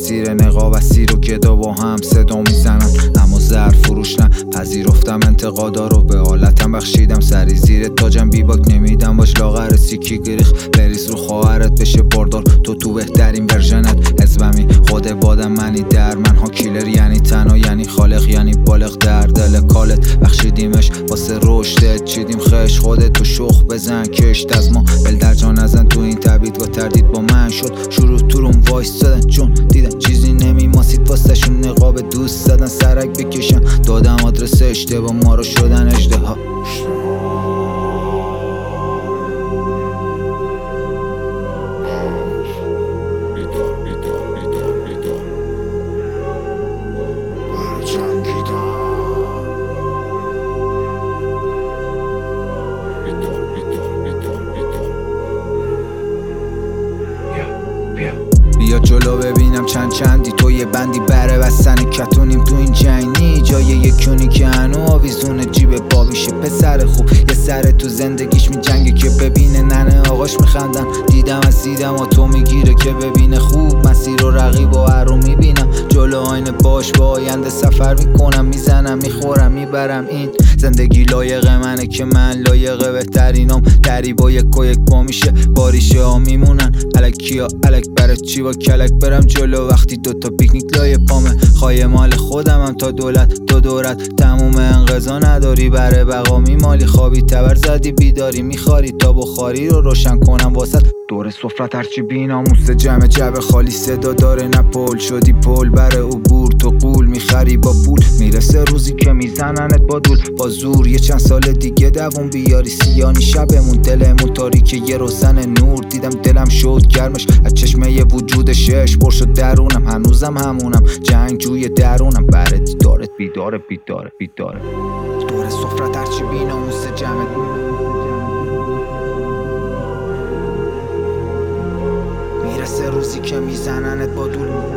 زیر نقاب اسیر و گدا با هم صدا میزنن، اما زر فروش نه. پذیرفتم انتقادا رو، به حالتم بخشیدم، سری زیر تاجم بیباک نمیدم باش لاغر سیکی گریخ. بریز رو خواهرت بشه باردار، تو بهترین ورژنت. حزبمی خود بادم منی، در منها کیلر یعنی تنها، یعنی خالق، یعنی بالغ در دل کالت. بخشیدیمش واسه رشدت، چیدیم خش خودت تو شخ بزن کشت از ما. بل در جا نزن تو این تبید و تردید با من شد شروع تو روم وایستادن، چون دیدن چیزی نمیماسید واسهشون نقاب دوست زدن سرک بکشن. دادم آدرس اشتباه، ما رو شدن اژدها. بیا جلو ببینم چندی تو یه بندی بره بستن کتونیم تو این جنگی. جای یکونی که هنو آویزونه جیب بابیشه، پسر خوب یه سر تو زندگیش میجنگه که ببینه ننه آقاش میخندن. دیدم از دیدم تو میگیره که ببینه خوب مسیر و رقیب و هر رو میبینم. جلو آینه باش با آینده سفر میکنم، میزنم میخورم میبرم. این زندگی لایق منه که من لایق بهترینم. دریبا یک و یک با میشه باریشه ها میمونن. الکی ها الک برای چی با کلک برم جلو وقتی دوتا پیکنیک لای پامه. خواهی مال خودمم تا دولت تا دورت، تموم انقضا نداری بره بقا میمالی. خوابی تبر زدی بیداری میخواری تا بخاری رو روشن کنم واسط. دور سفرت هرچی بیناموس جمع جبه خالی صدا داره، نه پول شدی پول بره عبور. تو قول میخری با پول، میرسه روزی که میزننت با دول با زور. یه چند سال دیگه دوون بیاری سیانی شبمون، دلمون تاریکه یه روزن نور. دیدم دلم شد گرمش از چشمه یه وجود شش پر شد درونم، هنوزم همونم جنگ جوی درونم. بره دیدارت بیداره بیداره بیداره. دور سفرت هرچی بیناموس جمع میرسه روزی که میزننت با دول.